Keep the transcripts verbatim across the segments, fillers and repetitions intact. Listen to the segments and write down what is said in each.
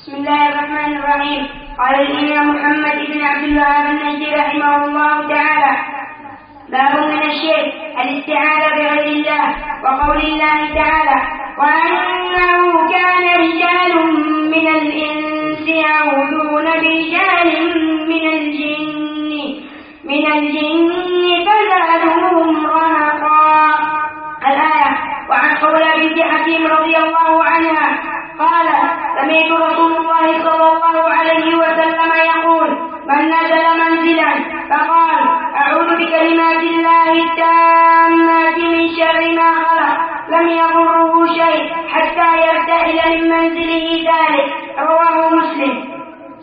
بسم الله الرحمن الرحيم. قال الإمام محمد بن عبد الوهاب النجدي رحمه الله تعالى: باب من الشرك الاستعاذة بغير الله، وقول الله تعالى: وأنه كان رجال من الإنس يعوذون برجال من الجن من الجن فزادوهم رهقا. الآية. وعن خولة بنت حكيم رضي الله عنها قال: سمعت رسول الله صلى الله عليه وسلم يقول: من نزل منزلا فقال: أعوذ بكلمات الله التامات من شر ما خلق لم يضره شيء حتى يرتحل من منزله ذلك. رواه مسلم.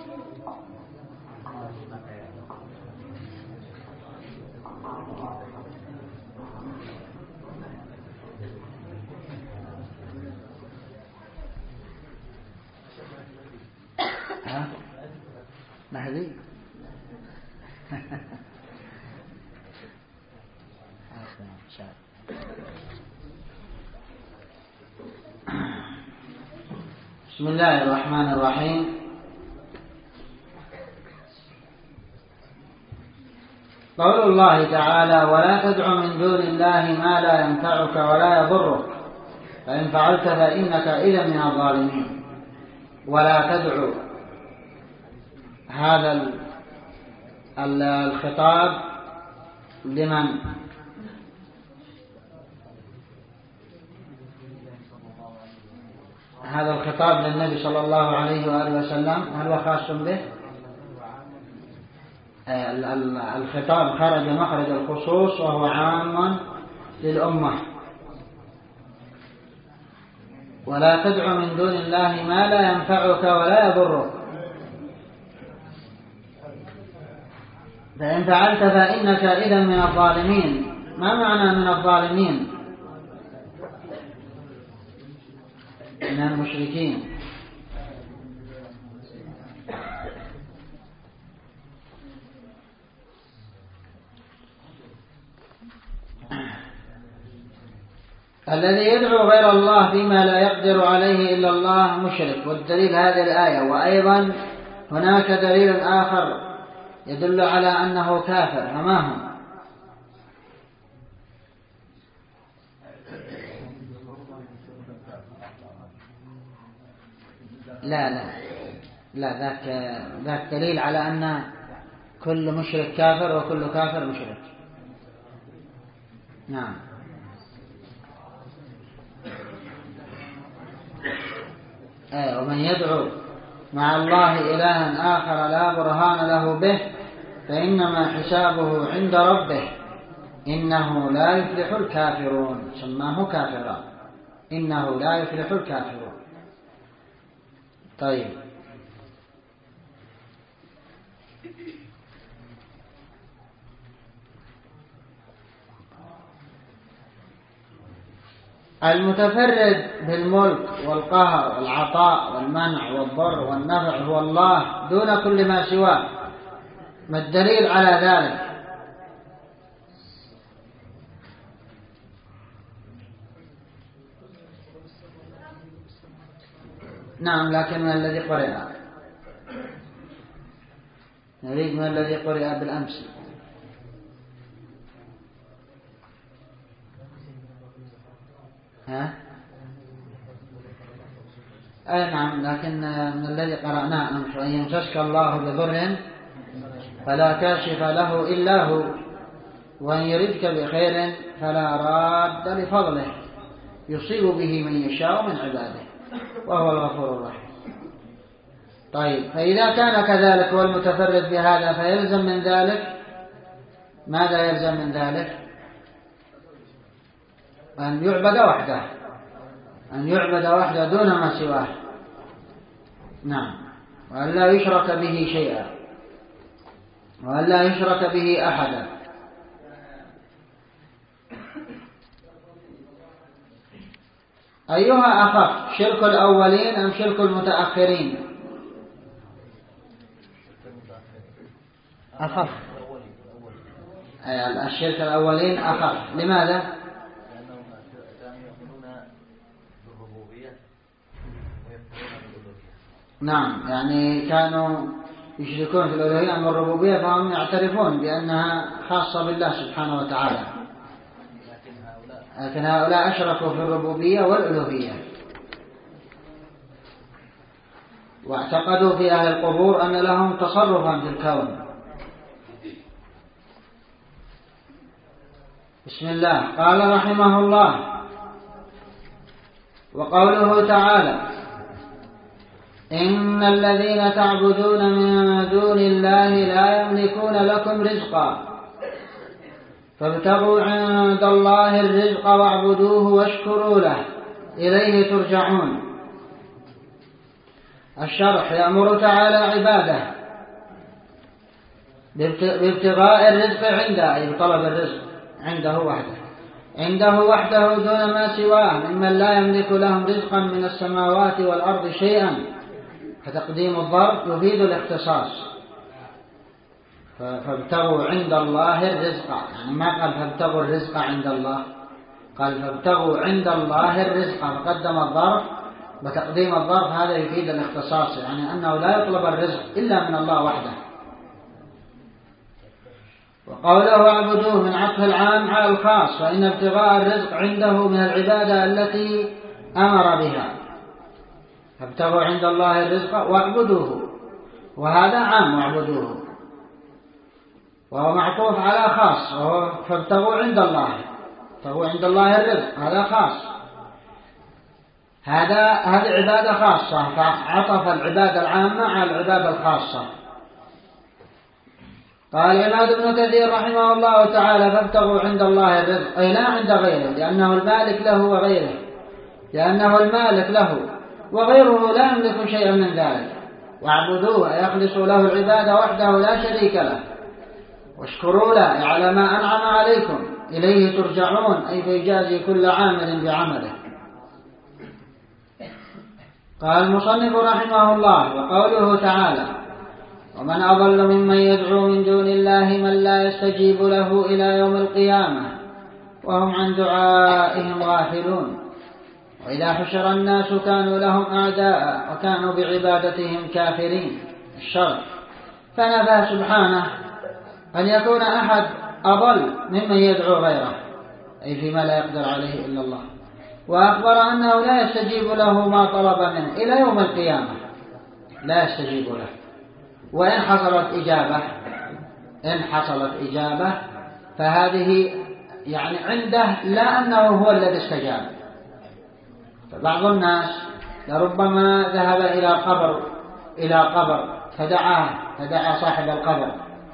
ها مهدي بسم الله الرحمن الرحيم. قول الله تعالى: ولا تدع من دون الله ما لا ينفعك ولا يضرك فإن فعلت فإنك إذا من الظالمين. ولا تدعو، هذا الخطاب لمن؟ هذا الخطاب للنبي صلى الله عليه وآله وسلم. هل هو خاص به؟ الخطاب خرج مخرج الخصوص وهو عام للأمة. ولا تدع من دون الله ما لا ينفعك ولا يضرك فإن فعلت فإنك إذا من الظالمين. ما معنى من الظالمين؟ من المشركين. الذي يدعو غير الله فيما لا يقدر عليه إلا الله مشرك. والدليل هذه الآية. وأيضا هناك دليل آخر يدل على أنه كافر. فما هو؟ لا لا لا ذاك ذاك دليل على أن كل مشرك كافر وكل كافر مشرك. نعم. أي ومن يدعو مع الله إلها آخر لا برهان له به فإنما حسابه عند ربه إنه لا يفلح الكافرون. سماه كافرا. إنه لا يفلح الكافرون. طيب، المتفرد بالملك والقهر والعطاء والمنع والضر والنفع هو الله دون كل ما سواه. ما الدليل على ذلك؟ نعم، لكن من الذي قرئ؟ نريد من الذي قرئ بالأمس. ها؟ أي نعم، لكن من الذي قرأناه أمس: وإن يمسسك الله بضر فلا كاشف له إلا هو وإن يردك بخير فلا راد لفضله يصيب به من يشاء من عباده وهو الغفور الرحيم. طيب، فإذا كان كذلك والمتفرد بهذا فيلزم من ذلك ماذا؟ يلزم من ذلك أن يعبد وحده، أن يعبد وحده دون ما سواه. نعم. وأن لا يشرك به شيئا، وأن لا يشرك به أحدا. أيها أخف، شرك الأولين أم شرك المتأخرين؟ أخف. أي الشرك الأولين أخف. لماذا؟ نعم، يعني كانوا يشركون في الألوهية أما الربوبية فهم يعترفون بأنها خاصة بالله سبحانه وتعالى، لكن هؤلاء أشركوا في الربوبية والألوهية، واعتقدوا في أهل القبور أن لهم تصرفا في الكون. بسم الله. قال رحمه الله: وقوله تعالى: إن الذين تعبدون من دون الله لا يملكون لكم رزقا فابتغوا عند الله الرزق واعبدوه واشكروا له إليه ترجعون. الشرح: يأمر تعالى عباده بابتغاء الرزق عنده، أي بطلب الرزق عنده وحده عنده وحده دون ما سواه ممن لا يملك لهم رزقا من السماوات والأرض شيئا، فتقديم الظرف يفيد الاختصاص. فابتغوا عند الله الرزق، يعني ما قال فابتغوا الرزق عند الله، قال فابتغوا عند الله الرزق، فقدم الظرف وتقديم الظرف هذا يفيد الاختصاص، يعني أنه لا يطلب الرزق إلا من الله وحده. وقوله اعبدوه من عطف العام على الخاص، فإن ابتغاء الرزق عنده من العبادة التي أمر بها. فابتغوا عند الله الرزق واعبدوه، وهذا عام واعبدوه، وهو معطوف على خاص، وهو فابتغوا عند الله، فهو عند الله الرزق هذا خاص، هذا هذه عبادة خاصة، فعطف العبادة العامة على العبادة الخاصة. قال العماد بن كثير رحمه الله تعالى: فابتغوا عند الله الرزق، أي لا عند غيره، لأنه المالك له وغيره، لأنه المالك له وغيره لا يملك شيئا من ذلك. واعبدوه، يخلصوا له العبادة وحده لا شريك له، واشكروا له على ما أنعم عليكم، إليه ترجعون، أي فيجازي كل عامل بعمله. قال المصنف رحمه الله: وقوله تعالى: ومن أضل ممن يدعو من دون الله من لا يستجيب له إلى يوم القيامة وهم عن دعائهم غافلون، وإذا حشر الناس كانوا لهم أعداء وكانوا بعبادتهم كافرين. الشرع: فنفى سبحانه أن يكون أحد أضل ممن يدعو غيره، أي فيما لا يقدر عليه إلا الله، وأخبر أنه لا يستجيب له ما طلب منه إلى يوم القيامة، لا يستجيب له. وإن حصلت إجابة إن حصلت إجابة فهذه يعني عنده لا أنه هو الذي استجاب. فبعض الناس لربما ذهب إلى قبر إلى قبر فدعاه فدعا صاحب القبر: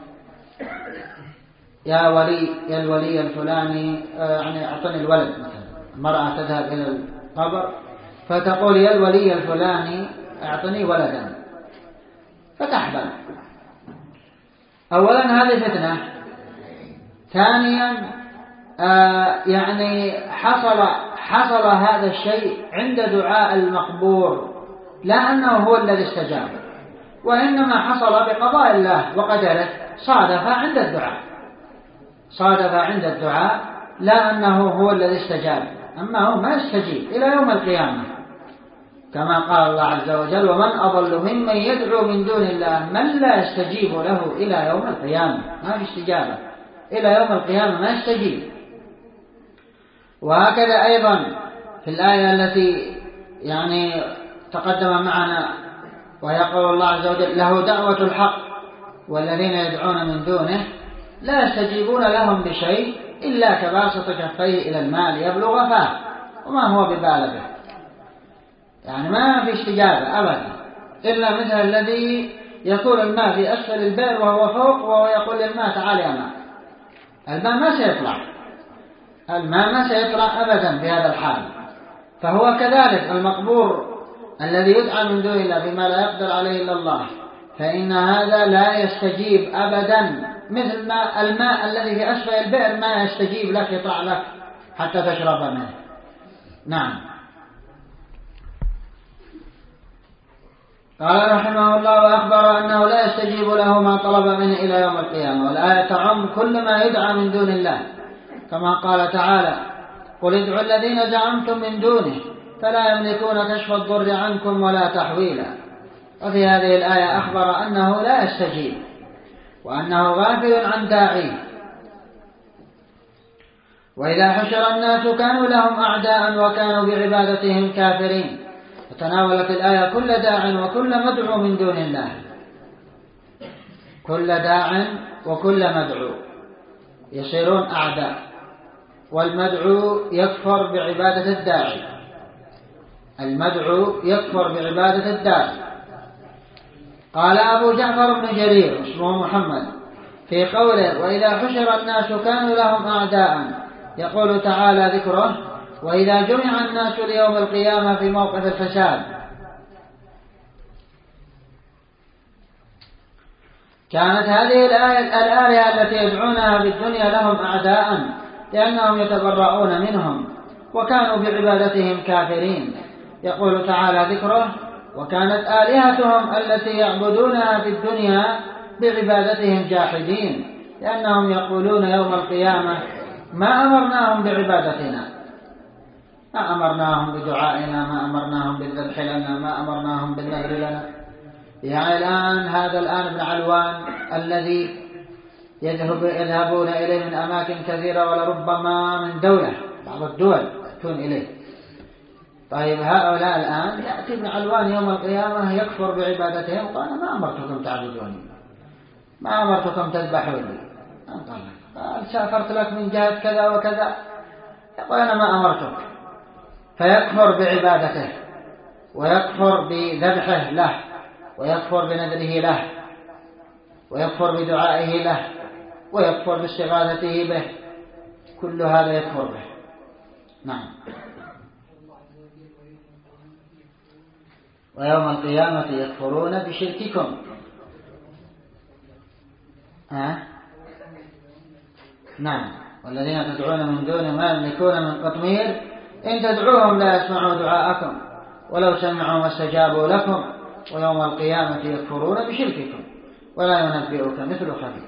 يا ولي يا الولي الفلاني، يعني أعطني الولد. مثلا المرأة تذهب إلى القبر فتقول: يا الولي الفلاني أعطني ولدا، فتحبل. أولا هذه فتنة. ثانيا آه يعني حصل حصل هذا الشيء عند دعاء المقبور، لا أنه هو الذي استجاب، وإنما حصل بقضاء الله وقدره، صادف عند الدعاء صادف عند الدعاء لا أنه هو الذي استجاب، أما هو ما يستجيب إلى يوم القيامة، كما قال الله عز وجل: ومن أضل ممن يدعو من دون الله من لا يستجيب له إلى يوم القيامة. ما في استجابة إلى يوم القيامة، ما يستجيب. وهكذا أيضا في الآية التي يعني تقدم معنا، ويقول الله عز وجل: له دعوة الحق والذين يدعون من دونه لا يستجيبون لهم بشيء إلا كباسط كفيه إلى الماء ليبلغ فاه وما هو ببالغه. يعني ما في استجابة أبدا، إلا مثل الذي يكون الماء في أسفل البئر وهو فوق، وهو يقول للماء: تعال يا ماء. الماء ما سيطلع الماء ما سيطلع أبدا في هذا الحال. فهو كذلك المقبور الذي يدعى من دون الله بما لا يقدر عليه إلا الله، فإن هذا لا يستجيب أبدا، مثل ما الماء الذي في أسفل البئر ما يستجيب لك يطلع لك حتى تشرب منه. نعم. قال رحمه الله: وأخبر أنه لا يستجيب له ما طلب منه إلى يوم القيامة. والآية تعم كل ما يدعى من دون الله، كما قال تعالى: قل ادعوا الذين زعمتم من دونه فلا يملكون كشف الضر عنكم ولا تحويلا. وفي هذه الآية أخبر أنه لا يستجيب وأنه غافل عن داعيه. وإذا حشر الناس كانوا لهم أعداء وكانوا بعبادتهم كافرين. فتناولت الآية كل داع وكل مدعو من دون الله، كل داع وكل مدعو يصيرون أعداء، والمدعو يكفر بعبادة الداعي، المدعو يكفر بعبادة الداعي. قال أبو جعفر بن جرير اسمه محمد في قوله وإذا حشر الناس كانوا لهم أعداء، يقول تعالى ذكره وإذا جمع الناس ليوم القيامة في موقف الفساد. كانت هذه الآلهة التي يدعونها بالدنيا لهم أعداء لأنهم يتبرؤون منهم وكانوا بعبادتهم كافرين. يقول تعالى ذكره وكانت آلهتهم التي يعبدونها في الدنيا بعبادتهم جاحدين، لأنهم يقولون يوم القيامة ما أمرناهم بعبادتنا، ما أمرناهم بدعائنا، ما أمرناهم بالذبح لنا، ما أمرناهم بالنذر لنا. يعني الآن هذا الآن ابن علوان الذي يذهب يذهبون إليه من أماكن كثيرة ولربما من دولة، بعض الدول تكون إليه. طيب هؤلاء الآن يأتي ابن علوان يوم القيامة يكفر بعبادتهم وقال ما أمرتكم تعبدوني، ما أمرتكم تذبحوا لي، قال سافرت لك من جهة كذا وكذا، يقول أنا ما أمرتك، فيكفر بعبادته ويكفر بذبحه له ويكفر بنذره له ويكفر بدعائه له ويكفر باستغاثته به، كل هذا يكفر به. نعم. ويوم القيامة يكفرون بشرككم. أه؟ نعم. والذين تدعون من دونه ما يملكون من قطمير إن تدعوهم لا يسمعوا دعاءكم ولو سمعوا ما استجابوا لكم ويوم القيامة يكفرون بشرككم ولا ينبئك مثل خبير.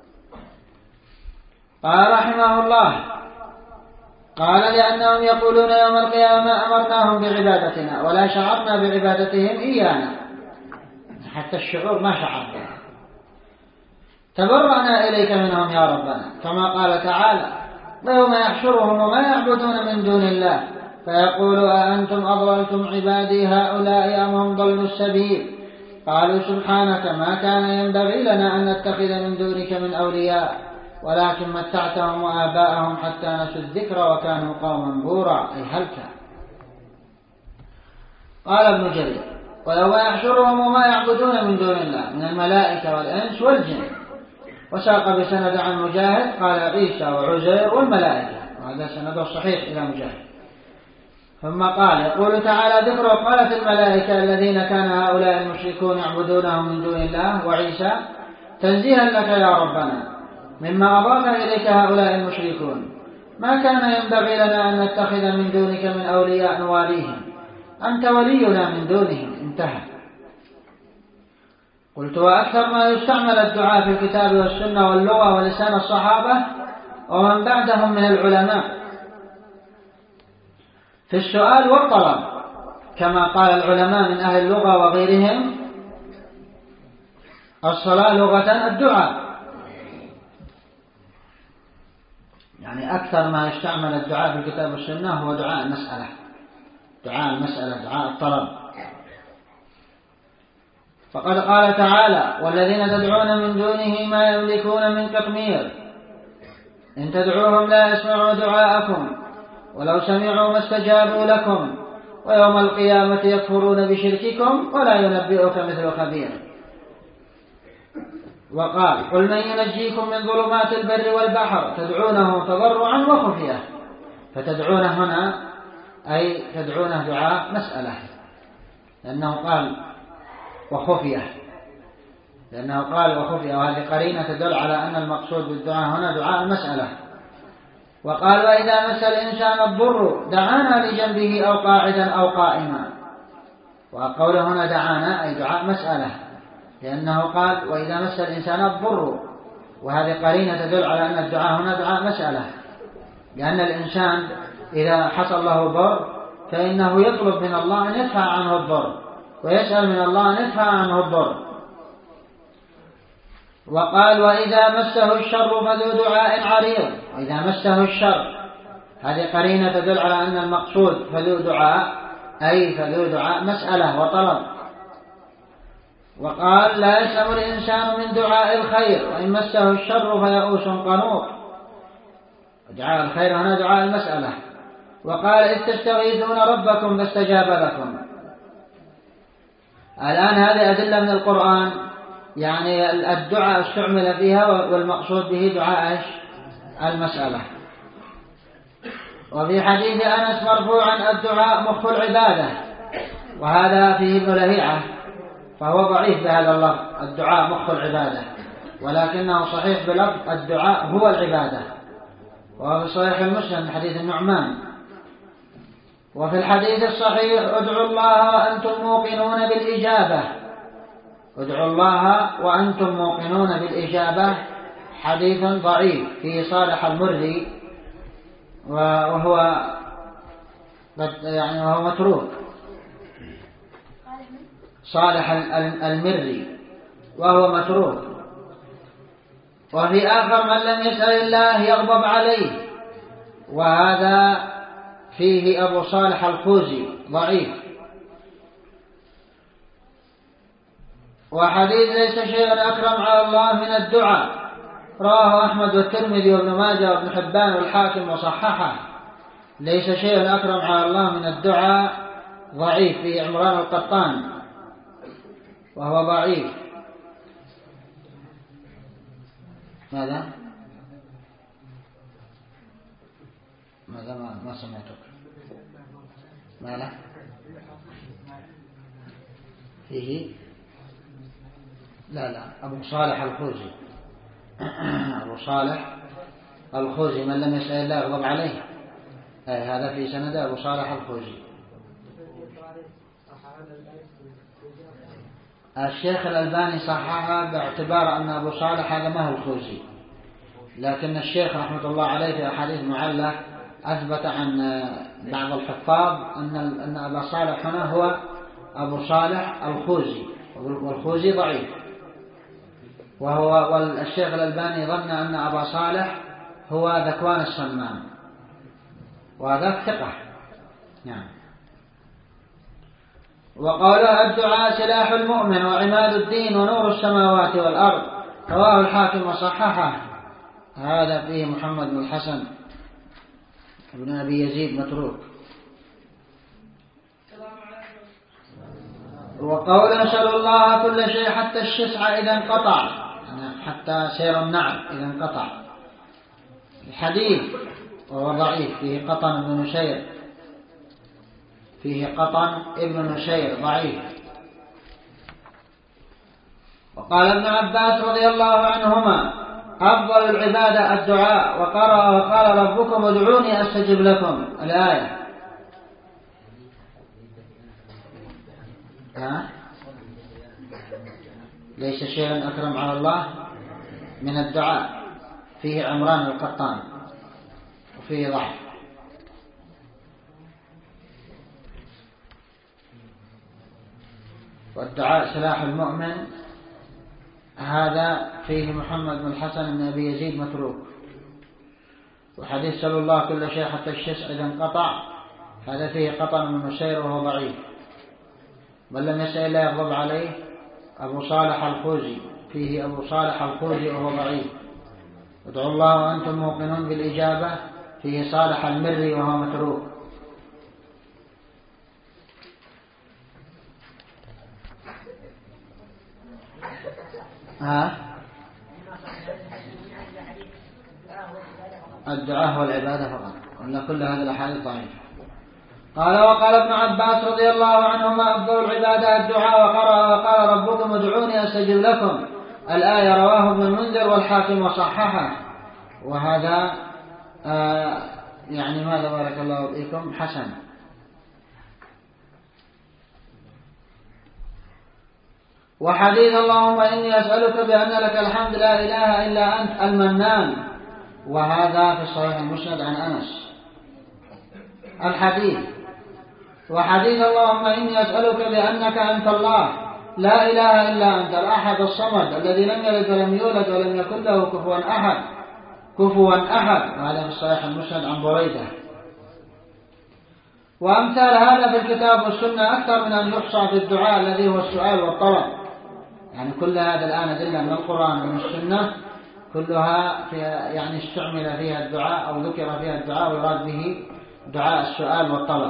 قال رحمه الله قال لأنهم يقولون يوم القيامة ما أمرناهم بعبادتنا ولا شعرنا بعبادتهم إيانا، حتى الشعور ما شعرنا، تبرأنا إليك منهم يا ربنا، كما قال تعالى ويوم يحشرهم وما يعبدون من دون الله فيقول أأنتم أضللتم عبادي هؤلاء أم هم ضلوا السبيل قالوا سبحانك ما كان ينبغي لنا أن نتخذ من دونك من أولياء ولكن متعتهم وآباءهم حتى نسوا الذكر وكانوا قوما بورا أي هلكا. قال ابن جرير ويوم يحشرهم وما يعبدون من دون الله من الملائكة والإنس والجن، وساق بسند عن مجاهد قال عيسى وعزير والملائكة، وهذا سنده صحيح إلى مجاهد. ثم قال يقول تعالى ذكره قالت الملائكة الذين كان هؤلاء المشركون يعبدونهم من دون الله وعيسى تنزيها لك يا ربنا مما أضاف إليك هؤلاء المشركون، ما كان ينبغي لنا أن نتخذ من دونك من أولياء نواليهم، أنت ولينا من دونهم. انتهى. قلت وأكثر ما يستعمل الدعاء في الكتاب والسنة واللغة ولسان الصحابة ومن بعدهم من العلماء في السؤال والطلب، كما قال العلماء من أهل اللغة وغيرهم الصلاة لغة الدعاء، يعني أكثر ما يستعمل الدعاء في الكتاب والسنة هو دعاء المسألة، دعاء المسألة دعاء الطلب. فقد قال تعالى والذين تدعون من دونه ما يملكون من قطمير إن تدعوهم لا يسمعوا دعاءكم ولو سمعوا ما استجابوا لكم ويوم القيامة يكفرون بشرككم ولا ينبئك مثل خبير. وقال قل من ينجيكم من ظلمات البر والبحر تدعونه تضرعا وخفية، فتدعون هنا أي تدعونه دعاء مسألة، لأنه قال وخفية، لأنه قال وخفية، وهذه قرينة تدل على أن المقصود بالدعاء هنا دعاء المسألة. وقال وإذا مس الإنسان الضر دعانا لجنبه أو قاعدا أو قائما، وقوله هنا دعانا أي دعاء مسألة، لأنه قال وإذا مس الإنسان الضر، وهذه قرينة تدل على أن الدعاء هنا دعاء مسألة، لأن الإنسان إذا حصل له ضر فإنه يطلب من الله أن يدفع عنه الضر، ويسأل من الله أن يدفع عنه الضر. وقال وإذا مسه الشر فذو دعاء عريض. وإذا مسه الشر هذه قرينة تدل على أن المقصود فذو دعاء، أي فذو دعاء مسألة وطلب. وقال لا يسأم الإنسان من دعاء الخير وإن مسه الشر فيئوس قنوط. دعاء الخير هنا دعاء المسألة. وقال إذ تستغيثون ربكم فاستجاب لكم. الآن هذه أدلة من القرآن، يعني الدعاء استعمل فيها والمقصود به دعاء المسألة. وفي حديث أنس مرفوعا الدعاء مخ العبادة، وهذا فيه ابن لهيعة فهو ضعيف بهذا اللفظ الدعاء مخ العبادة، ولكنه صحيح بلفظ الدعاء هو العبادة، وهو في صحيح المسلم من حديث النعمان. وفي الحديث الصحيح ادعوا الله وأنتم موقنون بالإجابة. ادعوا الله وأنتم موقنون بالإجابة حديث ضعيف في صالح المري، وهو يعني وهو متروك. صالح المري وهو متروك. وفي آخر من لم يسأل الله يغضب عليه، وهذا فيه أبو صالح الخوزي ضعيف. وحديث ليس شيء أكرم على الله من الدعاء رواه أحمد والترمذي وابن ماجه وابن حبان والحاكم وصححه. ليس شيء أكرم على الله من الدعاء ضعيف في عمران القطان وهو ضعيف. ماذا؟ ماذا ما, ما سمعتك؟ ما له؟ فيه؟ لا لا أبو صالح الخوزي. أبو صالح الخوزي من لم يسأل الله يغضب عليه. أي هذا في سند أبو صالح الخوزي. الشيخ الألباني صححها باعتبار أن أبو صالح هذا ما هو الخوزي، لكن الشيخ رحمة الله عليه في أحاديث معلة أثبت عن بعض الحفاظ أن أن أبا صالح هنا هو أبو صالح الخوزي، والخوزي ضعيف. وهو والشيخ الألباني ظن أن أبا صالح هو ذكوان الصمام، وهذا ثقة. نعم. وقالوا الدعاء سلاح المؤمن وعماد الدين ونور السماوات والأرض. رواه الحاكم وصححه. هذا فيه محمد بن الحسن ابن أبي يزيد متروك. وقول نسأل الله كل شيء حتى الشسع إذا انقطع، يعني حتى سير النعل إذا انقطع. الحديث وهو ضعيف فيه قطن بن نشير فيه قطن ابن نشير ضعيف. وقال ابن عباس رضي الله عنهما أفضل العبادة الدعاء، وقرأ وقال ربكم ادعوني أستجب لكم الآية. ها؟ ليس شيء أكرم على الله من الدعاء. فيه عمران القطان وفيه ضعف. والدعاء سلاح المؤمن هذا فيه محمد بن الحسن بن أبي يزيد متروك. وحديث سأل الله كل شيء حتى الشسع إذا انقطع هذا فيه قطن من نشير وهو ضعيف. من لم يسأل الله يغضب عليه أبو صالح الخوزي، فيه أبو صالح الخوزي وهو ضعيف. ادعوا الله وأنتم موقنون بالإجابة فيه صالح المري وهو متروك. ها؟ الدعاء والعبادة فقط، وأن كل هذه الأحاديث ضعيفة. قال وقال ابن عباس رضي الله عنهما أفضل العبادة الدعاء، وقرأ وقال ربكم ادعوني أستجب لكم الآية. رواه ابن المنذر والحاكم وصححه. وهذا آه يعني ماذا بارك الله فيكم حسن. وحديث اللهم إني أسألك بأن لك الحمد لا إله إلا أنت المنان، وهذا في صحيح المسند عن أنس. الحديث وحديث اللهم إني أسألك بأنك أنت الله لا إله إلا أنت الأحد الصمد الذي لم يلد ولم يولد ولم يكن له كفوا أحد كفوا أحد، وهذا في الصحيح المسند عن بريدة. وأمثال هذا في الكتاب والسنة أكثر من أن يحصى في الدعاء الذي هو السؤال والطلب. يعني كل هذا الآن أدلة من القرآن ومن السنة كلها فيها يعني استعمل فيها الدعاء أو ذكر فيها الدعاء ويراد به دعاء السؤال والطلب.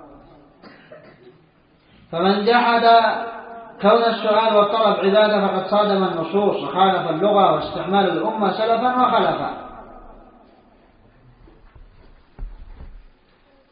فمن جحد كون السؤال والطلب عبادة فقد صادم النصوص وخالف اللغة واستعمال الأمة سلفا وخلفا.